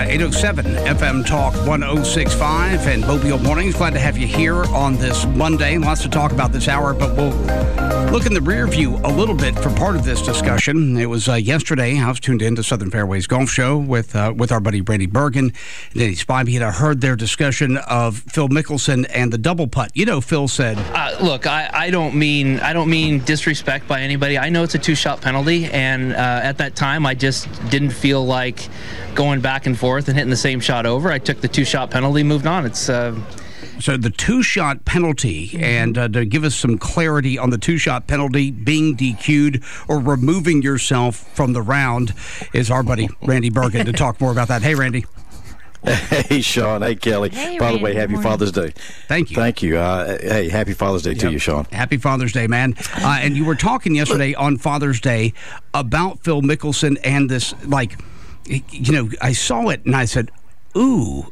807 FM Talk 1065 and Mobile Mornings. Glad to have you here on this Monday. Lots to talk about this hour, but we'll look in the rear view a little bit for part of this discussion. It was yesterday. I was tuned in to Southern Fairways Golf Show with our buddy Randy Bergen and Danny Spivey, and I heard their discussion of Phil Mickelson and the double putt. You know, Phil said, "Look, I don't mean disrespect by anybody. I know it's a two-shot penalty, and at that time, I just didn't feel like going back and forth and hitting the same shot over. I took the two-shot penalty, moved on. It's so the two-shot penalty, and to give us some clarity on the two-shot penalty, being DQ'd or removing yourself from the round, is our buddy Randy Bergen to talk more about that. Hey, Randy. Hey, Sean. Hey, Kelly. Hey, by the way, Randy, happy Father's Day. Thank you. Thank you. Hey, happy Father's Day to you, Sean. Happy Father's Day, man. And you were talking yesterday on Father's Day about Phil Mickelson and this, like, you know, I saw it and I said, ooh,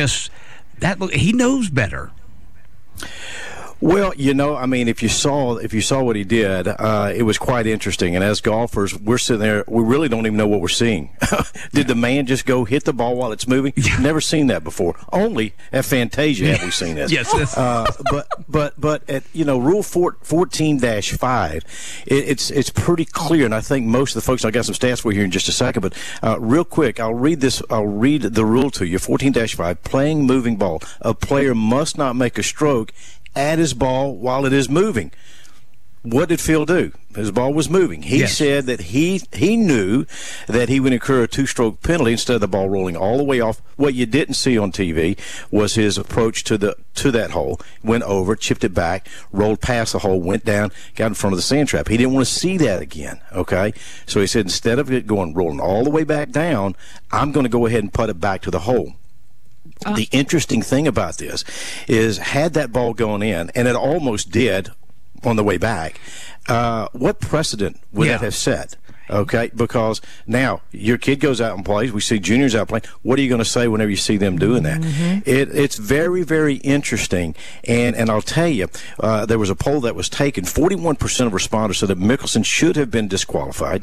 he knows better. Well, you know, I mean, if you saw what he did, it was quite interesting. And as golfers, we're sitting there, we really don't even know what we're seeing. Did the man just go hit the ball while it's moving? Never seen that before. Only at Fantasia have we seen this. Yes. But at, you know, Rule 14-5, it's pretty clear, and I think most of the folks, I got some stats for you here in just a second, but real quick, I'll read the rule to you. 14-5, playing moving ball. A player must not make a stroke at his ball while it is moving. What did Phil do? His ball was moving. He said that he knew that he would incur a two-stroke penalty instead of the ball rolling all the way off. What you didn't see on TV was his approach to that hole. Went over, chipped it back, rolled past the hole, went down, got in front of the sand trap. He didn't want to see that again, okay? So he said, instead of it rolling all the way back down, I'm going to go ahead and putt it back to the hole. The interesting thing about this is, had that ball gone in, and it almost did on the way back, what precedent would that have set? Okay, because now your kid goes out and plays. We see juniors out playing. What are you going to say whenever you see them doing that? Mm-hmm. It's very, very interesting. And I'll tell you, there was a poll that was taken. 41% of responders said that Mickelson should have been disqualified.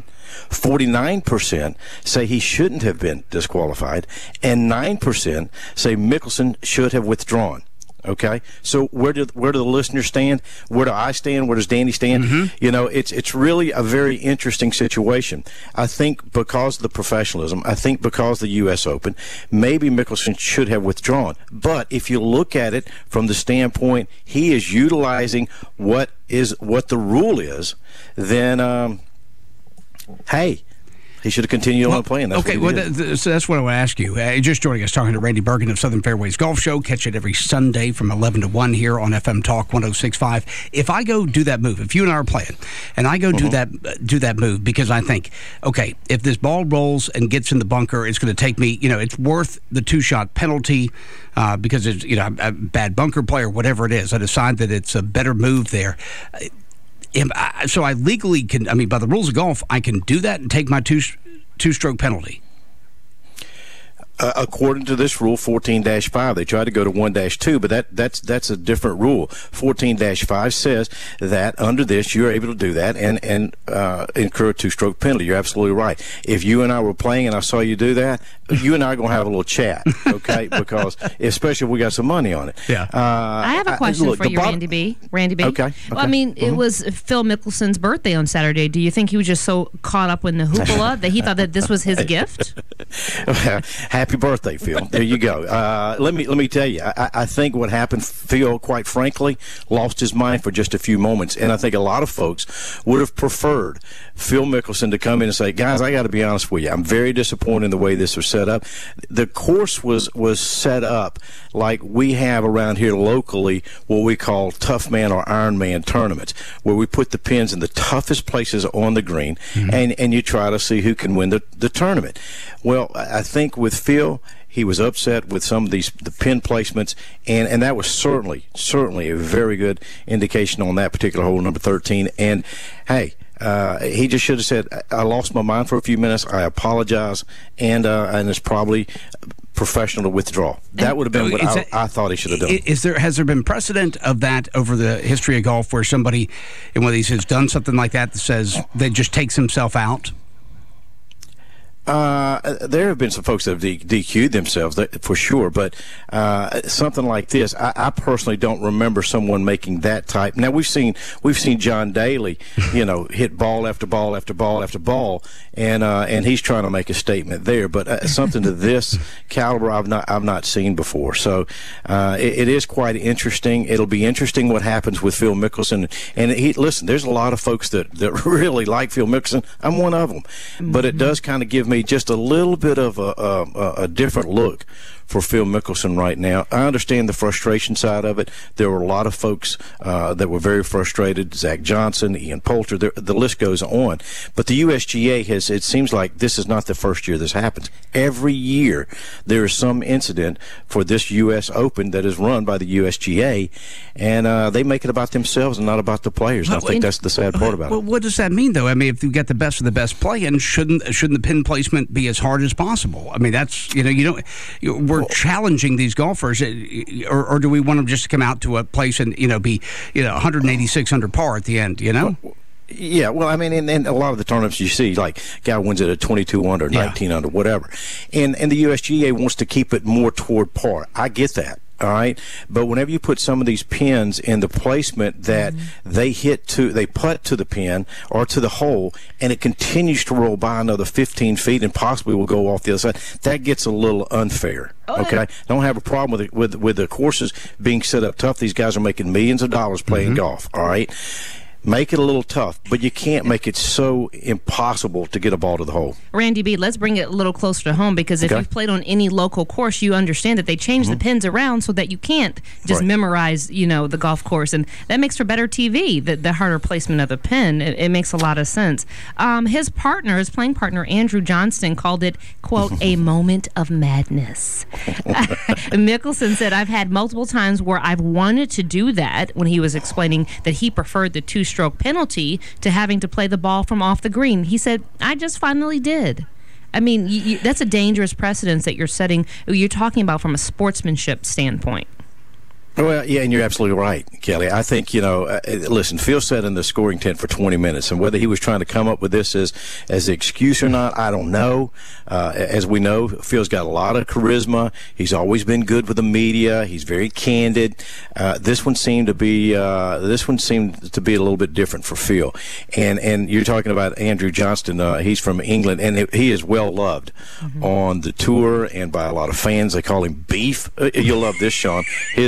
49% say he shouldn't have been disqualified. And 9% say Mickelson should have withdrawn. Okay, so where do the listeners stand? Where do I stand? Where does Danny stand? Mm-hmm. You know, it's really a very interesting situation. I think because of the professionalism, I think because the U.S. Open, maybe Mickelson should have withdrawn. But if you look at it from the standpoint he is utilizing what the rule is, then hey, he should have continued on playing. That's okay, so that's what I want to ask you. Just joining us, talking to Randy Bergen of Southern Fairways Golf Show. Catch it every Sunday from 11 to 1 here on FM Talk 1065. If I go do that move, if you and I are playing, and I go do that move because I think, okay, if this ball rolls and gets in the bunker, it's going to take me, you know, it's worth the two-shot penalty because it's, you know, I'm a bad bunker player, whatever it is. I decide that it's a better move there. So I legally can, I mean, by the rules of golf, I can do that and take my two-stroke penalty. According to this rule, 14-5, they tried to go to 1-2, but that's a different rule. 14-5 says that under this, you're able to do that and incur a two-stroke penalty. You're absolutely right. If you and I were playing and I saw you do that, you and I are going to have a little chat, okay? Because especially if we got some money on it. Yeah. I have a question for you, Randy B. Okay. Well, I mean, it was Phil Mickelson's birthday on Saturday. Do you think he was just so caught up in the hoopla that he thought that this was his gift? Happy birthday, Phil. There you go. Let me tell you, I think what happened, Phil, quite frankly, lost his mind for just a few moments. And I think a lot of folks would have preferred Phil Mickelson to come in and say, guys, I got to be honest with you. I'm very disappointed in the way this was set up. The course was set up like we have around here locally, what we call tough man or Iron Man tournaments, where we put the pins in the toughest places on the green, mm-hmm. and you try to see who can win the tournament. Well, I think with Phil, he was upset with some of the pin placements, and that was certainly a very good indication on that particular hole, number 13. And hey, he just should have said, I lost my mind for a few minutes. I apologize, and it's probably professional to withdraw. That would have been what I thought he should have done. Has there been precedent of that over the history of golf where somebody in one of these has done something like that says that just takes himself out? There have been some folks that have DQ'd themselves, for sure, but something like this, I personally don't remember someone making that type. Now we've seen John Daly, hit ball after ball after ball after ball, and he's trying to make a statement there. But something to this caliber, I've not seen before. So it is quite interesting. It'll be interesting what happens with Phil Mickelson. And listen, there's a lot of folks that really like Phil Mickelson. I'm one of them, but it does kind of give me just a little bit of a different look for Phil Mickelson right now. I understand the frustration side of it. There were a lot of folks that were very frustrated. Zach Johnson, Ian Poulter, the list goes on. But the USGA it seems like this is not the first year this happens. Every year there is some incident for this U.S. Open that is run by the USGA, and they make it about themselves and not about the players. And I think that's the sad part about it. What does that mean, though? I mean, if you get the best of the best playing, shouldn't the pin placement be as hard as possible? I mean, that's, we're challenging these golfers, or do we want them just to come out to a place and be 186 under par at the end? Yeah, well, I mean, in a lot of the tournaments you see, like, guy wins it at 22 under, 19 under, whatever, and the USGA wants to keep it more toward par. I get that. All right, but whenever you put some of these pins in the placement that they putt to the pin or to the hole, and it continues to roll by another 15 feet and possibly will go off the other side, that gets a little unfair. Okay, I don't have a problem with the courses being set up tough. These guys are making millions of dollars playing golf. All right. Make it a little tough, but you can't make it so impossible to get a ball to the hole. Randy B., let's bring it a little closer to home, because if you've played on any local course, you understand that they change the pins around so that you can't just memorize, the golf course, and that makes for better TV. The harder placement of the pin, it makes a lot of sense. His playing partner Andrew Johnston, called it, quote, a moment of madness. Mickelson said, "I've had multiple times where I've wanted to do that," when he was explaining that he preferred the two-stroke penalty to having to play the ball from off the green. He said, "I just finally did." I mean, that's a dangerous precedence that you're setting. You're talking about from a sportsmanship standpoint. Well, yeah, and you're absolutely right, Kelly. I think, listen, Phil sat in the scoring tent for 20 minutes, and whether he was trying to come up with this as an excuse or not, I don't know. As we know, Phil's got a lot of charisma. He's always been good with the media. He's very candid. This one seemed to be a little bit different for Phil. And you're talking about Andrew Johnston. He's from England, and he is well loved on the tour and by a lot of fans. They call him Beef. You'll love this, Sean.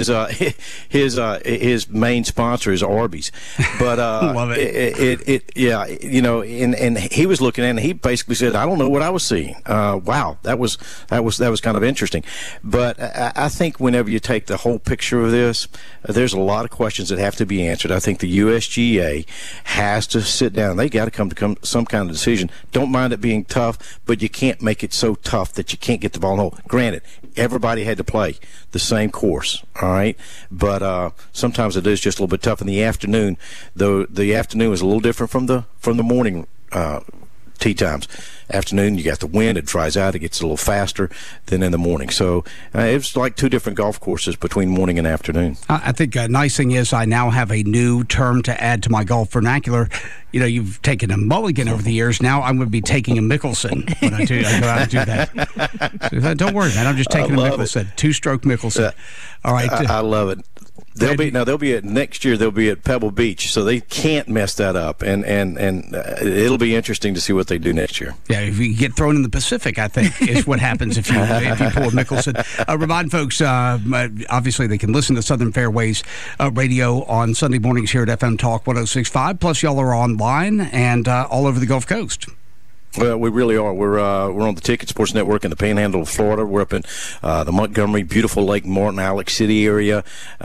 His main sponsor is Arby's, but love it. And he was looking at it, and he basically said, "I don't know what I was seeing." Wow, that was kind of interesting. But I think whenever you take the whole picture of this, there's a lot of questions that have to be answered. I think the USGA has to sit down. They got to come to some kind of decision. Don't mind it being tough, but you can't make it so tough that you can't get the ball in the hole. Granted, everybody had to play the same course, all right? But sometimes it is just a little bit tough in the afternoon. Though the afternoon is a little different from the morning tee times. Afternoon, you got the wind, it dries out, it gets a little faster than in the morning. So it's like two different golf courses between morning and afternoon. I think a nice thing is I now have a new term to add to my golf vernacular. You've taken a mulligan over the years. Now I'm going to be taking a Mickelson when I go out and do that. So don't worry, man. I'm just taking a Mickelson, two-stroke Mickelson. All right. I love it. They'll be at next year. They'll be at Pebble Beach, so they can't mess that up, and it'll be interesting to see what they do next year. Yeah, if you get thrown in the Pacific, I think is what happens if you pull a Mickelson. Remind folks, obviously they can listen to Southern Fairways Radio on Sunday mornings here at FM Talk 106.5. Plus, y'all are online and all over the Gulf Coast. Well, we really are. We're on the Ticket Sports Network in the Panhandle of Florida. We're up in the Montgomery, beautiful Lake Martin, Alex City area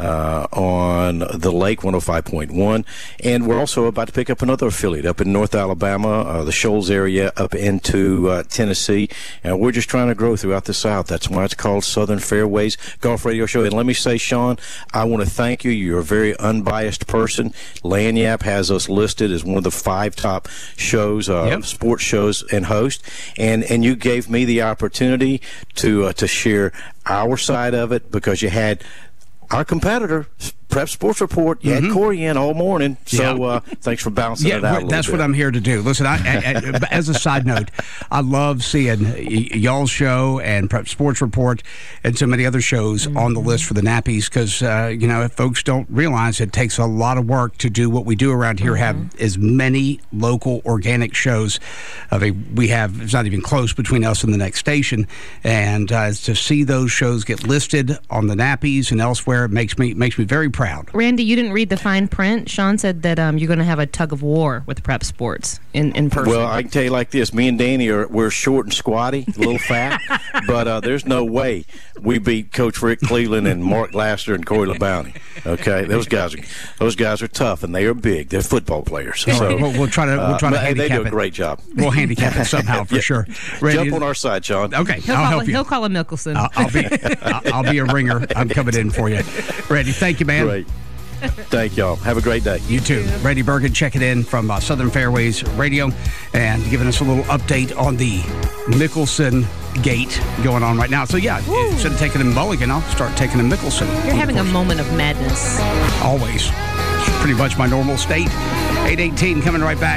on the lake, 105.1. And we're also about to pick up another affiliate up in North Alabama, the Shoals area, up into Tennessee. And we're just trying to grow throughout the South. That's why it's called Southern Fairways Golf Radio Show. And let me say, Sean, I want to thank you. You're a very unbiased person. Lanyap has us listed as one of the 5 top shows, sports shows and host, and you gave me the opportunity to share our side of it, because you had our competitor Prep Sports Report. You had Corey in all morning, so thanks for bouncing it out a little that's bit. what I'm here to do. Listen, as a side note, I love seeing y'all's show and Prep Sports Report and so many other shows on the list for the Nappies because, if folks don't realize it takes a lot of work to do what we do around here, have as many local organic shows. We have, it's not even close between us and the next station, and to see those shows get listed on the Nappies and elsewhere, it makes me very proud. Randy, you didn't read the fine print. Sean said that you're going to have a tug of war with Prep Sports in person. Well, I can tell you like this. Me and Danny, we're short and squatty, a little fat, but there's no way we beat Coach Rick Cleveland and Mark Laster and Corey LeBounty. Okay? Those guys are tough, and they are big. They're football players. So we'll try to handicap it. They do a great job. We'll handicap it somehow for sure. Jump on our side, Sean. Okay, I'll help you. He'll call him Mickelson. I'll be a ringer. I'm coming in for you. Randy, thank you, man. Great. Thank y'all. Have a great day. You too. Randy Bergen checking in from Southern Fairways Radio and giving us a little update on the Mickelson gate going on right now. So, instead of taking a Mulligan, I'll start taking a Mickelson. You're having a moment of madness. Always. It's pretty much my normal state. 8:18 coming right back.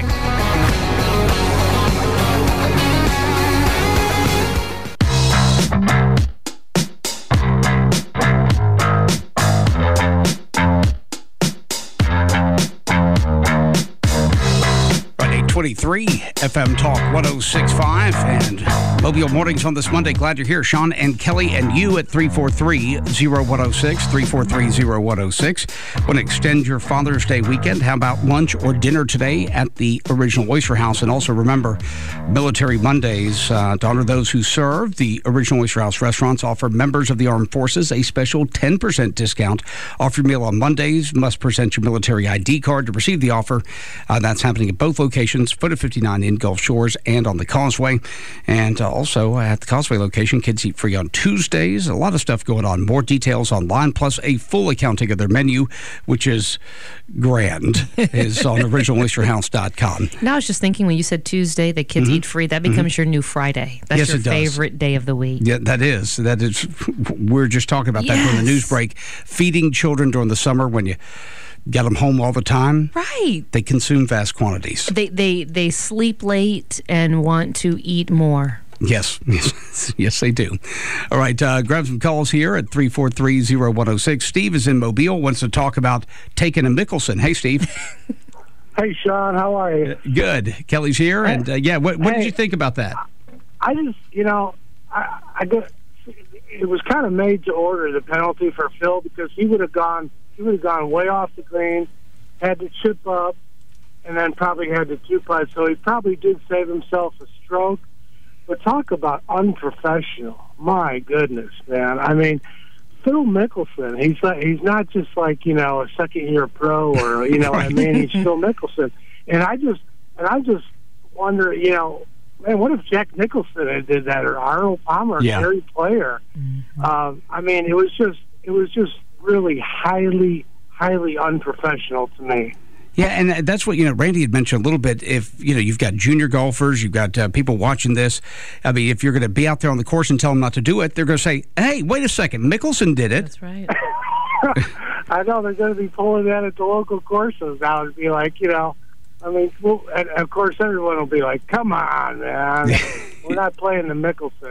Friday 23 FM Talk 106.5 and Mobile Mornings on this Monday. Glad you're here. Sean and Kelly and you at 343-0106, 343-0106. Want to extend your Father's Day weekend? How about lunch or dinner today at the Original Oyster House? And also remember, Military Mondays, to honor those who serve, the Original Oyster House restaurants offer members of the Armed Forces a special 10% discount off your meal on Mondays. Must present your military ID card to receive the offer. That's happening at both locations, foot of 59 in Gulf Shores and on the Causeway. And also at the Causeway location, kids eat free on Tuesdays. A lot of stuff going on. More details online, plus a full accounting of their menu, which is grand, is on originaloysterhouse.com. Now I was just thinking when you said Tuesday, the kids eat free, that becomes your new Friday. That's your favorite day of the week. Yeah, that is. We're just talking about that during the news break. Feeding children during the summer when you got them home all the time. Right. They consume vast quantities. They sleep late and want to eat more. Yes, they do. All right, grab some calls here at 343-0106. Steve is in Mobile, wants to talk about taking a Mickelson. Hey, Steve. Hey, Sean, how are you? Good. Kelly's here, and what did you think about that? I just, I got, it was kind of made to order, the penalty for Phil, because he would have gone way off the green, had to chip up, and then probably had to two-putt. So he probably did save himself a stroke. But talk about unprofessional. My goodness, man. I mean, Phil Mickelson, he's not just like, a second-year pro or, what I mean? He's Phil Mickelson. And I just wonder, man, what if Jack Nicholson had did that, or Arnold Palmer, Gary Player? I mean, it was just really highly, highly unprofessional to me. Yeah, and that's what, Randy had mentioned a little bit. If, you've got junior golfers, you've got people watching this. I mean, if you're going to be out there on the course and tell them not to do it, they're going to say, hey, wait a second, Mickelson did it. That's right. I know they're going to be pulling that at the local courses now and be like, I mean, and of course, everyone will be like, come on, man. We're not playing the Mickelson,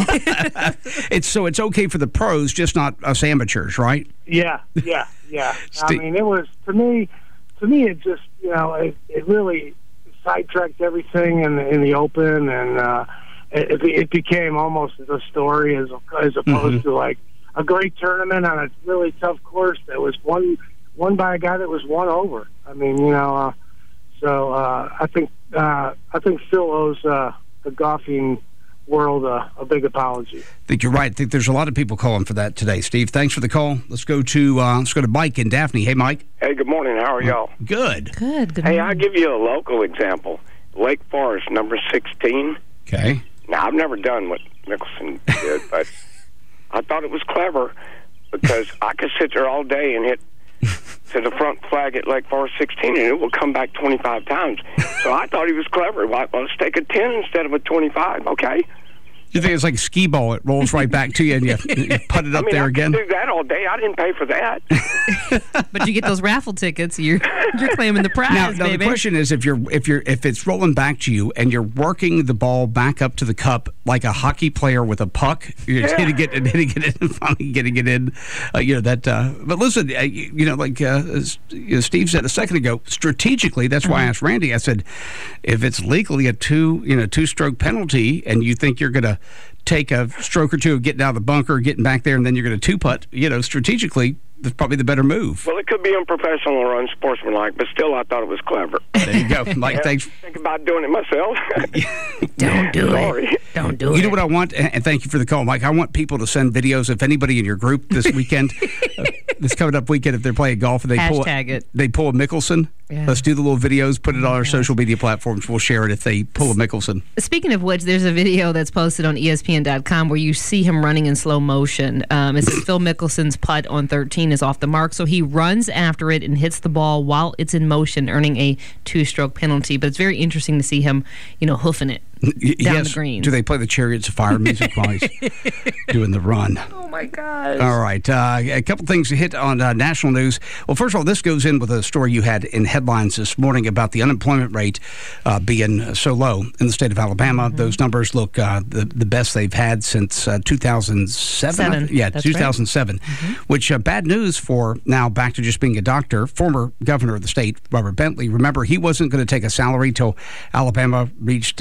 It's okay for the pros, just not us amateurs, right? Yeah. I mean, it was, to me, it just, it really sidetracked everything in the Open, and it became almost a story as opposed to like a great tournament on a really tough course that was won by a guy that was won over. I mean, so I think Phil owes the golfing world a big apology. I think you're right. I think there's a lot of people calling for that today. Steve, thanks for the call. Let's go to Mike in Daphne. Hey, Mike. Hey, good morning. How are y'all? Good. Good. Hey, I'll give you a local example. Lake Forest, number 16. Okay. Now, I've never done what Mickelson did, but I thought it was clever because I could sit there all day and hit to the front flag at Lake Forest 16, and it will come back 25 times. So I thought he was clever. Well, let's take a 10 instead of a 25, okay? You think it's like a skee ball? It rolls right back to you, and you put it up there again. I could do that all day. I didn't pay for that. But you get those raffle tickets. You're claiming the prize, now baby. The question is, if it's rolling back to you and you're working the ball back up to the cup like a hockey player with a puck, you're just hitting it and finally getting it in. But listen, Steve said a second ago, strategically, that's why I asked Randy. I said, if it's legally a two-stroke penalty, and you think you're going to take a stroke or two of getting out of the bunker, getting back there, and then you're going to two-putt, strategically, that's probably the better move. Well, it could be unprofessional or unsportsmanlike, but still, I thought it was clever. There you go. Mike, thanks. Think about doing it myself. Don't do it. Don't do it. You know what I want? And thank you for the call, Mike. I want people to send videos. If anybody in your group this weekend, this coming up weekend, if they're playing golf and they pull a Mickelson, let's do the little videos, put it on our social media platforms. We'll share it if they pull a Mickelson. Speaking of which, there's a video that's posted on ESPN.com where you see him running in slow motion. It says Phil Mickelson's putt on 13 is off the mark, so he runs after it and hits the ball while it's in motion, earning a two-stroke penalty. But it's very interesting to see him, hoofing it down the green. Do they play the Chariots of Fire music while he's doing the run? Oh, my gosh. All right. A couple things to hit on national news. Well, first of all, this goes in with a story you had in headlines this morning about the unemployment rate being so low in the state of Alabama. Mm-hmm. Those numbers look the best they've had since 2007. 2007, right. Which bad news for now back to just being a doctor. Former governor of the state, Robert Bentley, remember, he wasn't going to take a salary till Alabama reached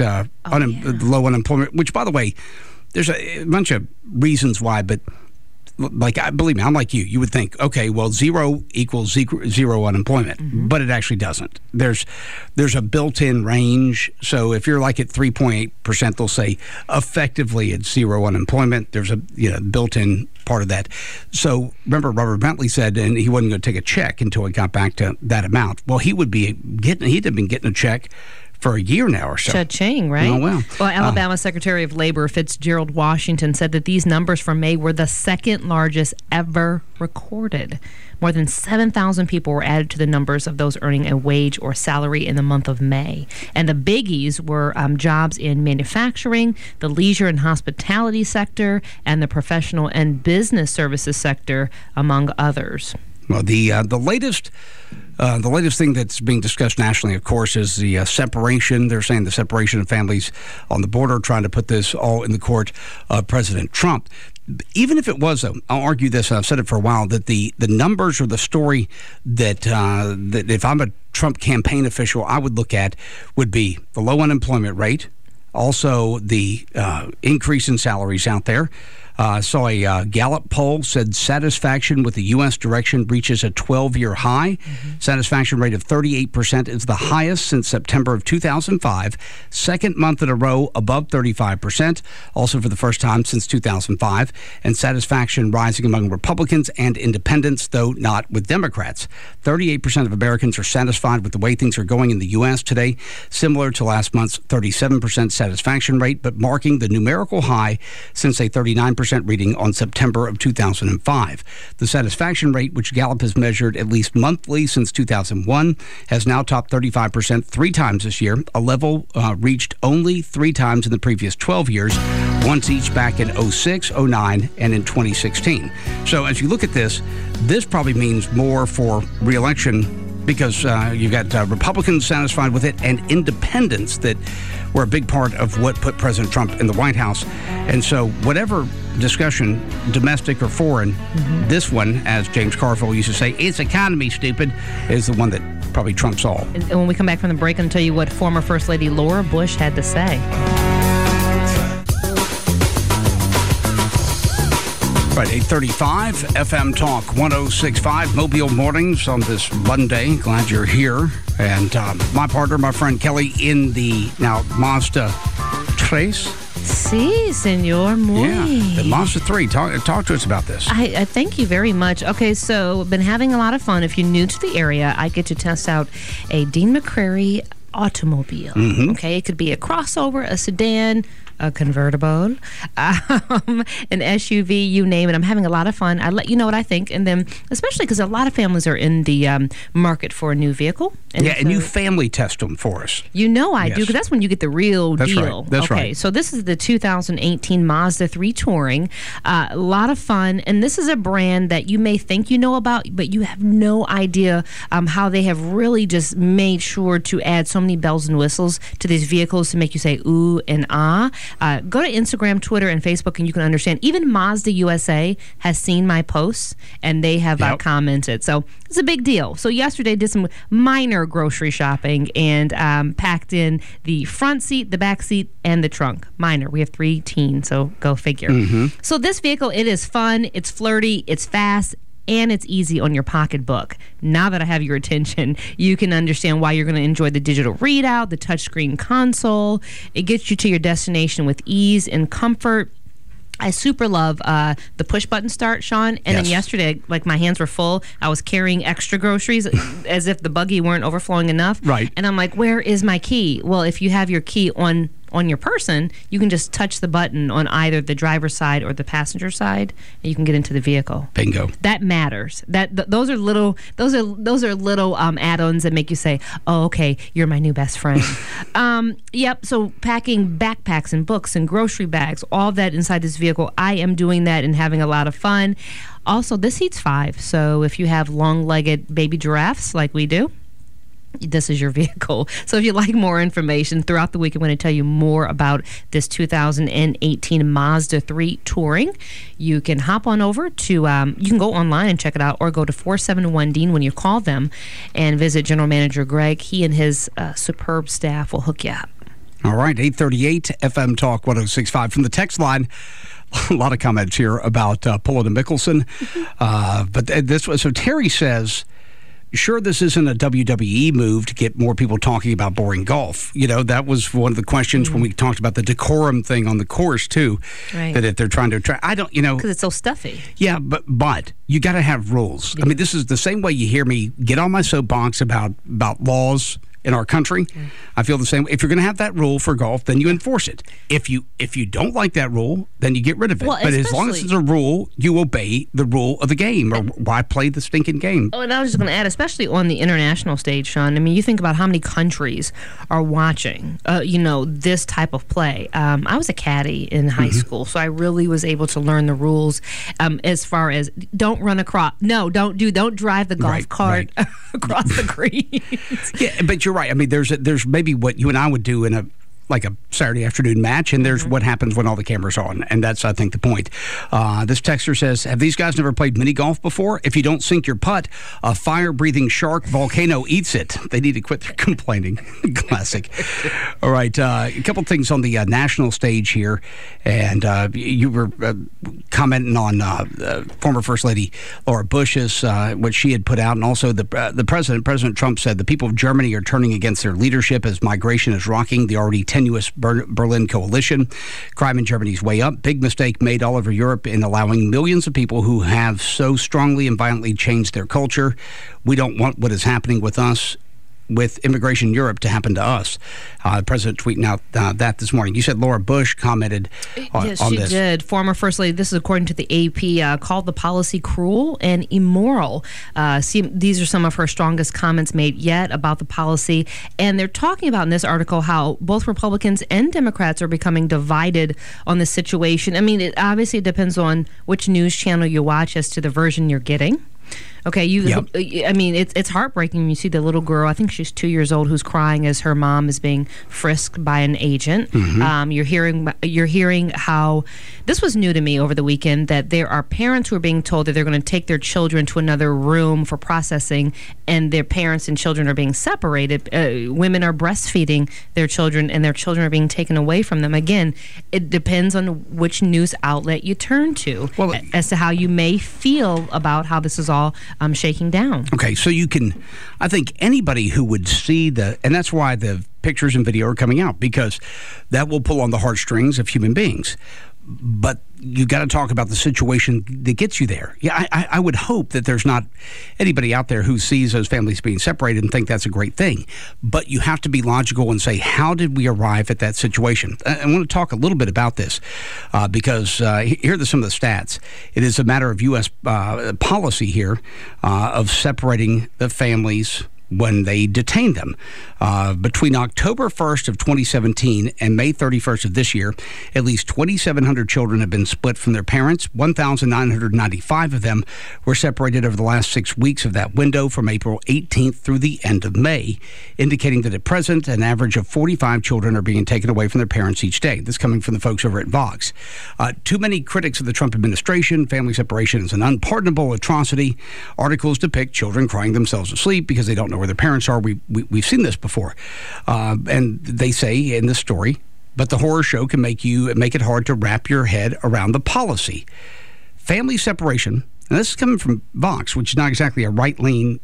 low unemployment, which, by the way, there's a bunch of reasons why, but believe me, I'm like you. You would think, okay, well, 0 equals zero unemployment, but it actually doesn't. There's a built-in range. So if you're like at 3.8%, they'll say effectively it's zero unemployment. There's a built-in part of that. So remember, Robert Bentley said, and he wasn't going to take a check until it got back to that amount. Well, he'd have been getting a check for a year now or so. Cha-ching, right? Oh, well. Well, Alabama Secretary of Labor Fitzgerald Washington said that these numbers from May were the second largest ever recorded. More than 7,000 people were added to the numbers of those earning a wage or salary in the month of May. And the biggies were jobs in manufacturing, the leisure and hospitality sector, and the professional and business services sector, among others. Well, the latest thing that's being discussed nationally, of course, is the separation. They're saying the separation of families on the border, trying to put this all in the court of President Trump. Even if it was, though, I'll argue this, and I've said it for a while, that the numbers or the story that if I'm a Trump campaign official, I would look at would be the low unemployment rate, also the increase in salaries out there. Saw a Gallup poll said satisfaction with the U.S. direction reaches a 12-year high. Satisfaction rate of 38% is the highest since September of 2005. Second month in a row above 35%, also for the first time since 2005. And satisfaction rising among Republicans and independents, though not with Democrats. 38% of Americans are satisfied with the way things are going in the U.S. today, similar to last month's 37% satisfaction rate, but marking the numerical high since a 39% reading on September of 2005. The satisfaction rate, which Gallup has measured at least monthly since 2001, has now topped 35% 3 times this year, a level reached only 3 times in the previous 12 years, once each back in 06, 09, and in 2016. So as you look at this probably means more for re-election because you've got Republicans satisfied with it and independents that were a big part of what put President Trump in the White House. And so whatever discussion, domestic or foreign, this one, as James Carville used to say, it's economy, stupid, is the one that probably trumps all. And when we come back from the break, I'll tell you what former First Lady Laura Bush had to say. Right, 8:35, FM Talk 106.5, Mobile Mornings on this Monday. Glad you're here. And my partner, my friend Kelly, in the now Mazda 3. Sí, señor, muy. Yeah, the Mazda 3. Talk to us about this. I thank you very much. Okay, so been having a lot of fun. If you're new to the area, I get to test out a Dean McCrary automobile. Okay, it could be a crossover, a sedan, a convertible, an SUV, you name it. I'm having a lot of fun. I let you know what I think, and then especially because a lot of families are in the market for a new vehicle. And you family test them for us. You know I do, because that's when you get the real deal. Right. That's right. So this is the 2018 Mazda 3 Touring. A lot of fun, and this is a brand that you may think you know about, but you have no idea how they have really just made sure to add so many bells and whistles to these vehicles to make you say ooh and ah. Go to Instagram, Twitter, and Facebook, and you can understand. Even Mazda USA has seen my posts, and they have commented. So it's a big deal. So yesterday, did some minor grocery shopping and packed in the front seat, the back seat, and the trunk. Minor. We have 3 teens, so go figure. So this vehicle, it is fun, it's flirty, it's fast, and it's easy on your pocketbook. Now that I have your attention, you can understand why you're going to enjoy the digital readout, the touchscreen console. It gets you to your destination with ease and comfort. I super love the push-button start, Sean. And then yesterday, like, my hands were full. I was carrying extra groceries as if the buggy weren't overflowing enough. Right. And I'm like, where is my key? Well, if you have your key on your person, you can just touch the button on either the driver's side or the passenger side, and you can get into the vehicle. Bingo. That matters. Those are little add-ons that make you say, "Oh, okay, you're my new best friend." Yep. So packing backpacks and books and grocery bags, all that inside this vehicle. I am doing that and having a lot of fun. Also, this seats 5, so if you have long-legged baby giraffes like we do, this is your vehicle. So if you'd like more information, throughout the week I'm going to tell you more about this 2018 Mazda 3 Touring. You can hop on over to, you can go online and check it out, or go to 471-DEAN when you call them and visit General Manager Greg. He and his superb staff will hook you up. All right, 838 FM Talk 106.5 from the text line. A lot of comments here about pulling a Mickelson. But this was, so Terry says, sure, this isn't a WWE move to get more people talking about boring golf. You know, that was one of the questions when we talked about the decorum thing on the course, too. Right. That if they're trying to attract, I don't, you know. Because it's so stuffy. Yeah, but you got to have rules. I mean, this is the same way you hear me get on my soapbox about laws in our country. I feel the same way. If you're going to have that rule for golf, then you enforce it. If you don't like that rule, then you get rid of it. Well, but as long as it's a rule, you obey the rule of the game, or why play the stinking game? Oh, and I was just going to add, especially on the international stage, Sean. I mean, you think about how many countries are watching, this type of play. I was a caddy in high school, so I really was able to learn the rules as far as don't run across. No, don't drive the golf cart across the green. Yeah, but you're right. I mean, there's maybe what you and I would do in a Saturday afternoon match, and there's what happens when all the cameras are on, and that's, I think, the point. This texter says, have these guys never played mini golf before? If you don't sink your putt, a fire-breathing shark volcano eats it. They need to quit their complaining. Classic. All right, a couple things on the national stage here, and you were commenting on former First Lady Laura Bush's, what she had put out, and also the President Trump said the people of Germany are turning against their leadership as migration is rocking the already tenuous Berlin coalition. Crime in Germany is way up. Big mistake made all over Europe in allowing millions of people who have so strongly and violently changed their culture. We don't want what is happening with us, with immigration in Europe, to happen to us. The president tweeting out that this morning. You said Laura Bush commented on this. Yes, she did. Former First Lady, this is according to the AP, called the policy cruel and immoral. These are some of her strongest comments made yet about the policy. And they're talking about in this article how both Republicans and Democrats are becoming divided on the situation. I mean, it depends on which news channel you watch as to the version you're getting. Okay, I mean, it's heartbreaking when you see the little girl, I think she's 2 years old, who's crying as her mom is being frisked by an agent. You're hearing how, this was new to me over the weekend, that there are parents who are being told that they're going to take their children to another room for processing, and their parents and children are being separated. Women are breastfeeding their children, and their children are being taken away from them. Again, it depends on which news outlet you turn to as to how you may feel about how this is all shaking down. Okay, so you can, I think anybody who would see and that's why the pictures and video are coming out, because that will pull on the heartstrings of human beings. but you got to talk about the situation that gets you there. Yeah, I would hope that there's not anybody out there who sees those families being separated and think that's a great thing. But you have to be logical and say, how did we arrive at that situation? I want to talk a little bit about this because here are some of the stats. It is a matter of U.S. Policy here of separating the families when they detain them. Between October 1st of 2017 and May 31st of this year, at least 2,700 children have been split from their parents. 1,995 of them were separated over the last 6 weeks of that window from April 18th through the end of May, indicating that at present, an average of 45 children are being taken away from their parents each day. This coming from the folks over at Vox. Too many critics of the Trump administration. Family separation is an unpardonable atrocity. Articles depict children crying themselves to sleep because they don't know where their parents are. We've seen this before. And they say in this story, but the horror show can make it hard to wrap your head around the policy. Family separation, and this is coming from Vox, which is not exactly a right-lean,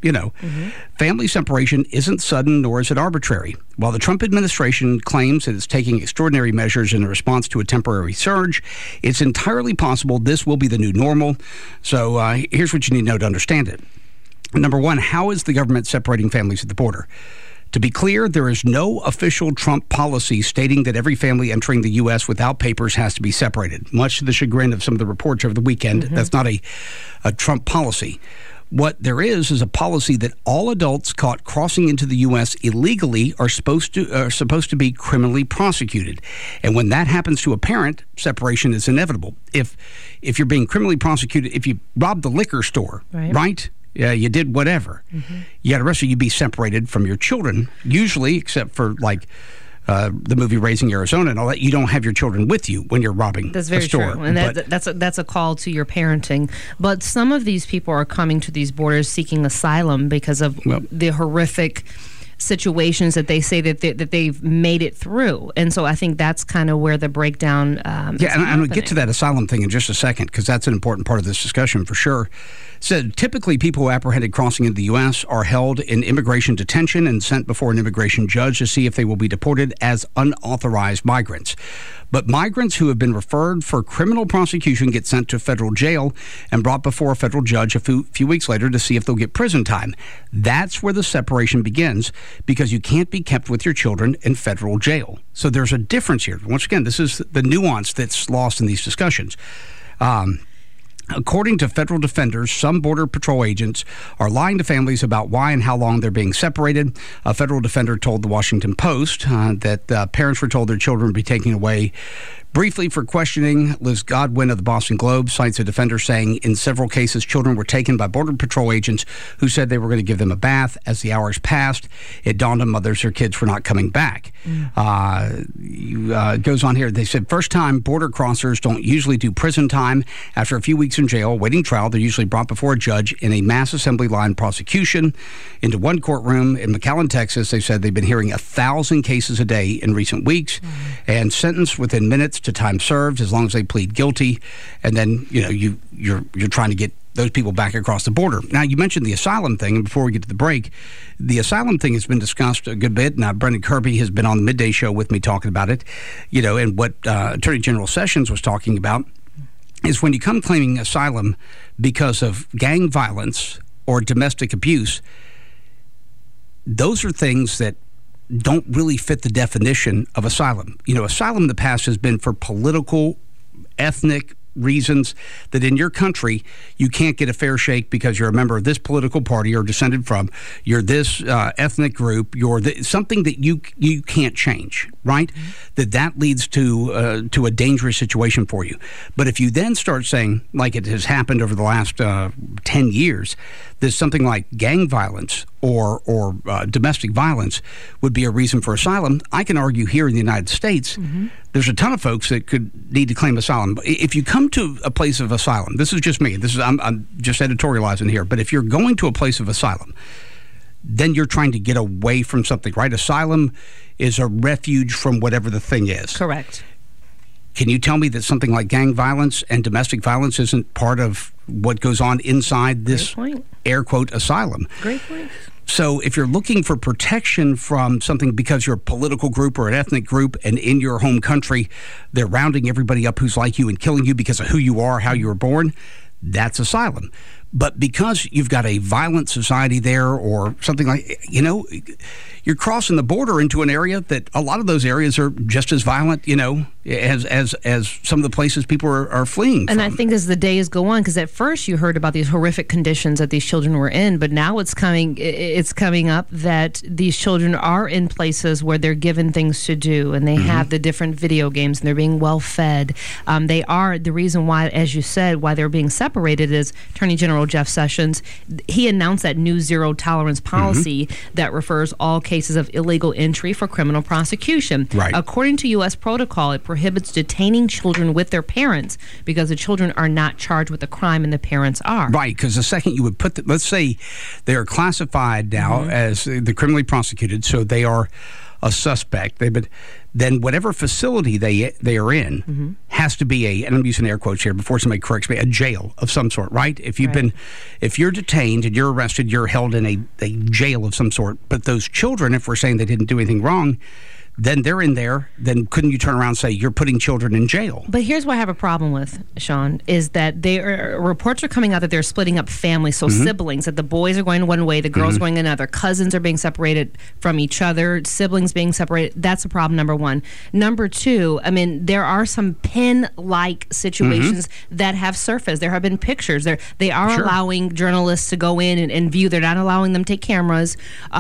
Family separation isn't sudden nor is it arbitrary. While the Trump administration claims that it's taking extraordinary measures in response to a temporary surge, it's entirely possible this will be the new normal. So here's what you need to know to understand it. Number one, how is the government separating families at the border? To be clear, there is no official Trump policy stating that every family entering the U.S. without papers has to be separated. Much to the chagrin of some of the reports over the weekend, that's not a Trump policy. What there is a policy that all adults caught crossing into the U.S. illegally are supposed to be criminally prosecuted. And when that happens to a parent, separation is inevitable. If you're being criminally prosecuted, if you robbed the liquor store, right? Yeah, you did whatever. You got arrested, you'd be separated from your children, usually, except for like the movie Raising Arizona and all that. You don't have your children with you when you're robbing a store. That's very true, and that's a call to your parenting. But some of these people are coming to these borders seeking asylum because of the horrific situations that they say that they've made it through. And so I think that's kind of where the breakdown and we'll get to that asylum thing in just a second, because that's an important part of this discussion for sure. So typically people who are apprehended crossing into the U.S. are held in immigration detention and sent before an immigration judge to see if they will be deported as unauthorized migrants. But migrants who have been referred for criminal prosecution get sent to federal jail and brought before a federal judge a few weeks later to see if they'll get prison time. That's where the separation begins, because you can't be kept with your children in federal jail. So there's a difference here. Once again, this is the nuance that's lost in these discussions. According to federal defenders, some Border Patrol agents are lying to families about why and how long they're being separated. A federal defender told the Washington Post that parents were told their children would be taken away briefly for questioning. Liz Godwin of the Boston Globe cites a defender saying in several cases children were taken by Border Patrol agents who said they were going to give them a bath. As the hours passed, it dawned on mothers their kids were not coming back. Goes on here. They said first-time border crossers don't usually do prison time. After a few weeks in jail awaiting trial, they're usually brought before a judge in a mass assembly line prosecution into one courtroom in McAllen, Texas. They said they've been hearing 1,000 cases a day in recent weeks and sentenced within minutes to time served as long as they plead guilty. And then you're trying to get those people back across the border. Now, you mentioned the asylum thing, and before we get to the break, the asylum thing has been discussed a good bit. Now, Brendan Kirby has been on the Midday Show with me talking about it. And what Attorney General Sessions was talking about is when you come claiming asylum because of gang violence or domestic abuse, those are things that don't really fit the definition of asylum. Asylum in the past has been for political, ethnic reasons, that in your country you can't get a fair shake because you're a member of this political party or descended from, you're this ethnic group, you're something that you can't change, right? That leads to a dangerous situation for you. But if you then start saying, like it has happened over the last 10 years, there's something like gang violence or domestic violence would be a reason for asylum. I can argue here in the United States, there's a ton of folks that could need to claim asylum. If you come to a place of asylum, this is just me. I'm just editorializing here. But if you're going to a place of asylum, then you're trying to get away from something, right? Asylum is a refuge from whatever the thing is. Correct. Can you tell me that something like gang violence and domestic violence isn't part of what goes on inside this air quote asylum? Great point. So if you're looking for protection from something because you're a political group or an ethnic group, and in your home country they're rounding everybody up who's like you and killing you because of who you are, how you were born, that's asylum. But because you've got a violent society there or something like, you're crossing the border into an area that a lot of those areas are just as violent, as some of the places people are fleeing from. And I think as the days go on, because at first you heard about these horrific conditions that these children were in, but now it's coming up that these children are in places where they're given things to do, and they have the different video games, and they're being well fed. They are the reason why, as you said, why they're being separated is Attorney General Jeff Sessions. He announced that new zero tolerance policy that refers all cases of illegal entry for criminal prosecution. Right. According to U.S. protocol, it prohibits detaining children with their parents because the children are not charged with a crime and the parents are. Right, because the second you would put let's say they're classified now as the criminally prosecuted, so they are a suspect. Then whatever facility they are in has to be and I'm using air quotes here before somebody corrects me, a jail of some sort, right? If you're detained and you're arrested, you're held in a jail of some sort. But those children, if we're saying they didn't do anything wrong, then they're in there. Then couldn't you turn around and say you're putting children in jail? But here's what I have a problem with, Sean, is that reports are coming out that they're splitting up families, so siblings, that the boys are going one way, the girls are going another, cousins are being separated from each other, siblings being separated. That's a problem, number one. Number two, I mean, there are some pen-like situations that have surfaced. There have been pictures. They are allowing journalists to go in and view. They're not allowing them to take cameras,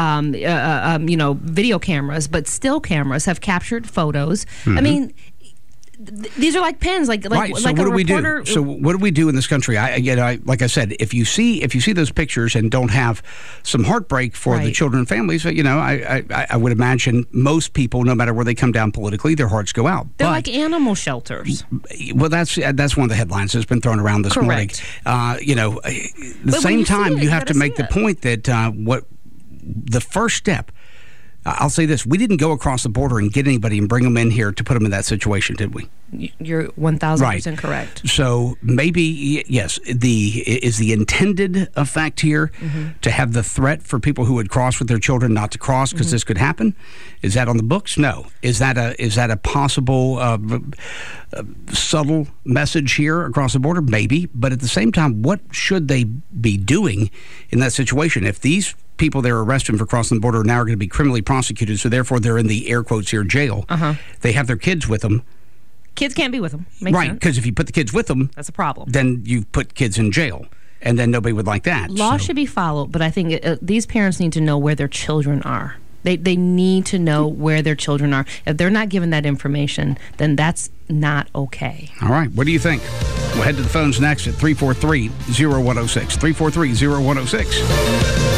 video cameras, but still cameras have captured photos. I mean, these are like pens, like right. So like what a do we reporter. do? So what do we do in this country? Like I said, if you see those pictures and don't have some heartbreak for the children and families, I would imagine most people, no matter where they come down politically, their hearts go out. They're like animal shelters. Well, that's one of the headlines that's been thrown around this morning. At the same time, you have to make the point that what the first step. I'll say this. We didn't go across the border and get anybody and bring them in here to put them in that situation, did we? You're 1,000% correct. So maybe, yes, is the intended effect here to have the threat for people who would cross with their children not to cross because this could happen? Is that on the books? No. Is that a possible subtle message here across the border? Maybe. But at the same time, what should they be doing in that situation? If these people they're arresting for crossing the border now are going to be criminally prosecuted, so therefore they're in the air quotes here jail. They have their kids with them. Kids can't be with them. Makes right, because if you put the kids with them, that's a problem. Then you put kids in jail, and then nobody would like that. Law should be followed, but I think these parents need to know where their children are. They need to know where their children are. If they're not given that information, then that's not okay. All right, what do you think? We'll head to the phones next at 343-0106. 343-0106.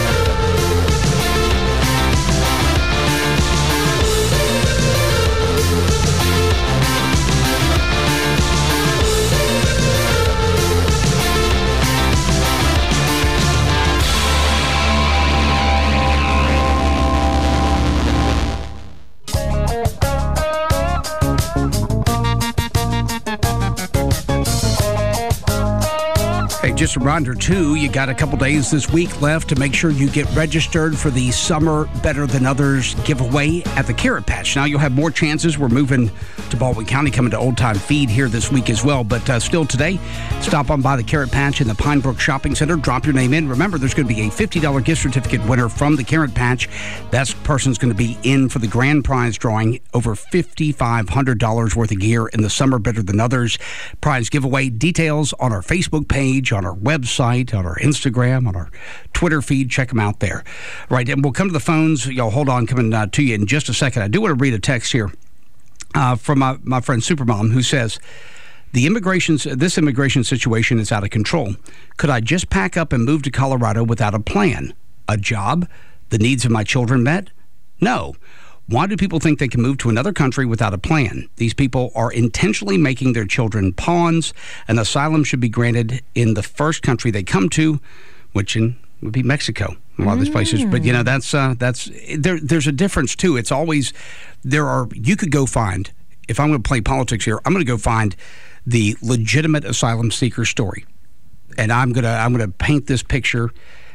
Just a reminder, too, you got a couple days this week left to make sure you get registered for the Summer Better Than Others giveaway at the Carrot Patch. Now, you'll have more chances. We're moving to Baldwin County, coming to Old Time Feed here this week as well. But still today, stop on by the Carrot Patch in the Pine Brook Shopping Center. Drop your name in. Remember, there's going to be a $50 gift certificate winner from the Carrot Patch. That person's going to be in for the grand prize drawing, over $5,500 worth of gear in the Summer Better Than Others prize giveaway. Details on our Facebook page, on our website, on our Instagram, on our Twitter feed. Check them out there. Right, and we'll come to the phones. Y'all hold on, coming to you in just a second. I do want to read a text here from my friend Supermom, who says, this immigration situation is out of control. Could I just pack up and move to Colorado without a plan? A job? The needs of my children met? No. Why do people think they can move to another country without a plan? These people are intentionally making their children pawns. An asylum should be granted in the first country they come to, which would be Mexico. A lot of these places, but there's a difference too. It's always you could go find, if I'm going to play politics here, I'm going to go find the legitimate asylum seeker story, and I'm going to paint this picture.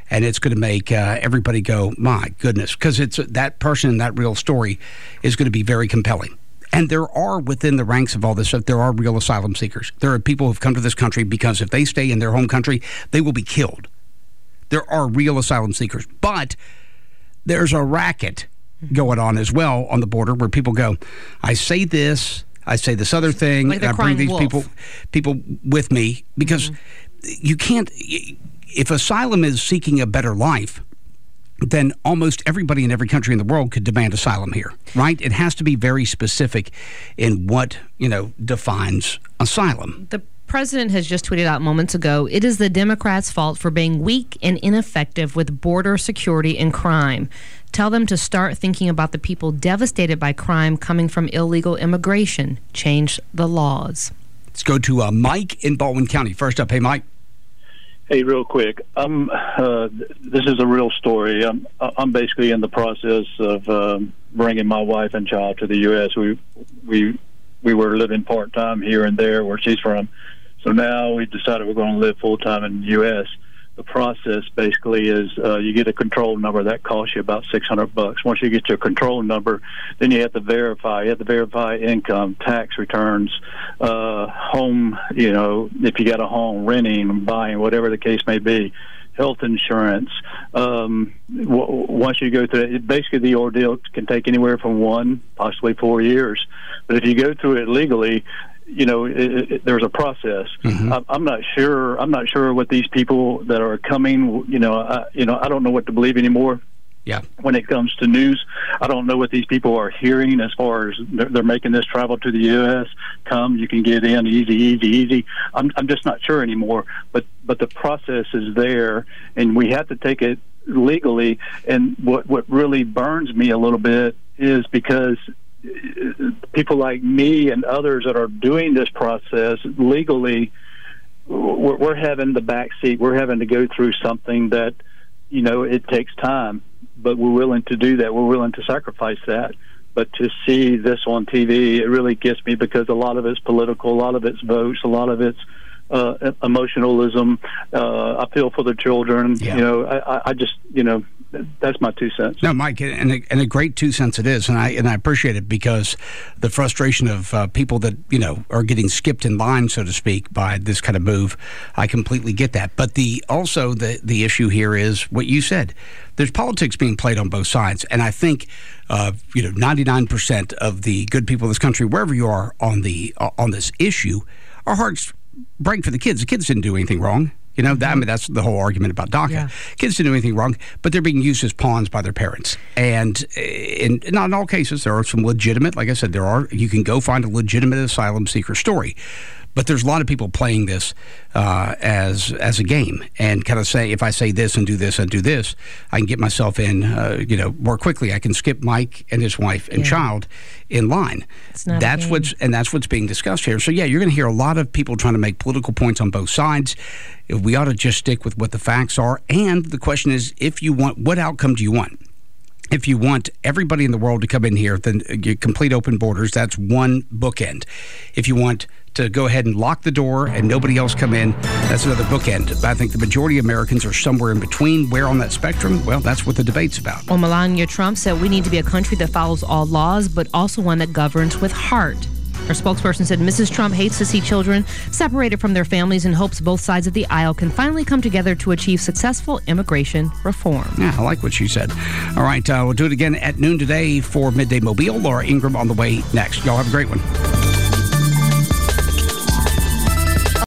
and it's going to make everybody go, my goodness, because it's that person, that real story is going to be very compelling. And there are, within the ranks of all this stuff, there are real asylum seekers. There are people who have come to this country because if they stay in their home country, they will be killed. There are real asylum seekers. But there's a racket going on as well on the border where people go, I say this other thing, like and I bring these people with me, because you can't, if asylum is seeking a better life, then almost everybody in every country in the world could demand asylum here, right? It has to be very specific in what, defines asylum. The president has just tweeted out moments ago, it is the Democrats' fault for being weak and ineffective with border security and crime. Tell them to start thinking about the people devastated by crime coming from illegal immigration. Change the laws. Let's go to Mike in Baldwin County. First up, hey, Mike. Hey, real quick. This is a real story. I'm basically in the process of bringing my wife and child to the U.S. We were living part time here and there where she's from, so now we decided we're going to live full time in the U.S. The process basically is you get a control number that costs you about $600. Once you get your control number, then you have to verify. You have to verify income, tax returns, home. If you got a home, renting, buying, whatever the case may be, health insurance. Once you go through it, basically the ordeal can take anywhere from 1, possibly 4 years. But if you go through it legally, there's a process. I'm not sure what these people that are coming. I don't know what to believe anymore. Yeah. When it comes to news, I don't know what these people are hearing as far as they're making this travel to the U.S. Come, you can get in easy. I'm just not sure anymore. But the process is there, and we have to take it legally. And what really burns me a little bit is because people like me and others that are doing this process legally, we're having the back seat. We're having to go through something that, it takes time, but we're willing to do that. We're willing to sacrifice that. But to see this on TV, it really gets me because a lot of it's political, a lot of it's votes, a lot of it's emotionalism. I feel for the children. Yeah. I just, that's my 2 cents. No, Mike, and a great 2 cents it is, and I appreciate it because the frustration of people that are getting skipped in line, so to speak, by this kind of move, I completely get that. But the issue here is what you said. There's politics being played on both sides, and I think 99% of the good people in this country, wherever you are on this issue, our hearts break for the kids. The kids didn't do anything wrong. That's the whole argument about DACA. Yeah. Kids didn't do anything wrong, but they're being used as pawns by their parents. And not in all cases, there are some legitimate, like I said, you can go find a legitimate asylum seeker story. But there's a lot of people playing this as a game and kind of say, if I say this and do this and do this, I can get myself in, more quickly. I can skip Mike and his wife and child in line. That's what's being discussed here. So, you're going to hear a lot of people trying to make political points on both sides. We ought to just stick with what the facts are. And the question is, what outcome do you want? If you want everybody in the world to come in here, then you complete open borders. That's one bookend. If you want to go ahead and lock the door and nobody else come in, that's another bookend. But I think the majority of Americans are somewhere in between. Where on that spectrum? Well, that's what the debate's about. Well, Melania Trump said we need to be a country that follows all laws, but also one that governs with heart. Her spokesperson said Mrs. Trump hates to see children separated from their families and hopes both sides of the aisle can finally come together to achieve successful immigration reform. Yeah, I like what she said. All right, we'll do it again at noon today for Midday Mobile. Laura Ingraham on the way next. Y'all have a great one.